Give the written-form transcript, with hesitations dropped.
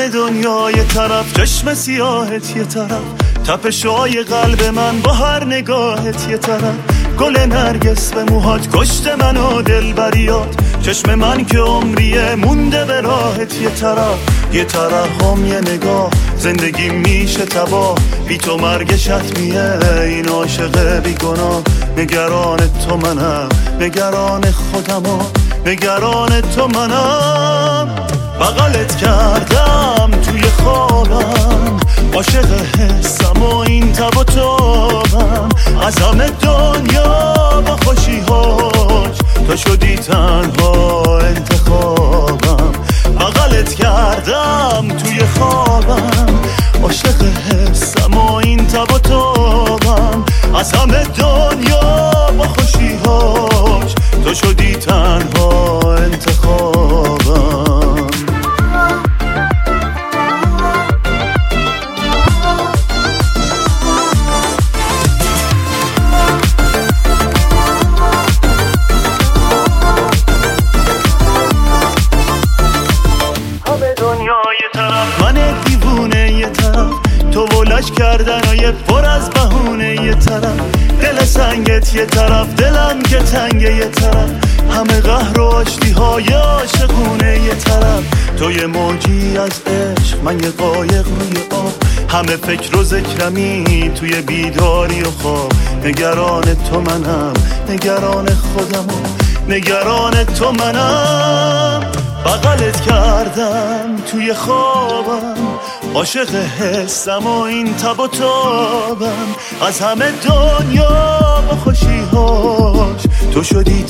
همه دنیا یه طرف، چشم سیاهت یه طرف، تپشای قلب من با هر نگاهت یه طرف، گل نرگس به موهات کشته منو دلبریات، چشم من که عمریه مونده به راهت یه طرف، یه طرف هم یه نگاه، زندگی میشه تباه، بی تو مرگشت میه این عاشق بی گناه، نگران تو منم، نگران خودم، نگران تو منم، بغلت کردم توی خوابم، عاشق حسم و این تب و تابم، از همه دنیا با خوشیهاش تو شدی تنها انتخابم، بغلت کردم توی خوابم، عاشق حسم و این تب و تابم، از همه دنیا با خوشیهاش تو شدی تنها انتخابم. من دیوونه یه طرف، تو ولش کردن و یه پر از بهونه یه طرف، دل سنگت یه طرف، دلم که تنگه یه طرف، همه قهر و آشتی های عاشقونه یه طرف، تو یه موجی از عشق، من یه قایق روی آب، همه فکر و ذکرمی توی بیداری و خواب، نگران تو منم، نگران خودم، نگران تو منم، بغلت کردم توی خوابم، عاشق حسم و این تب و تابم، از همه دنیا با خوشیهاش تو شدی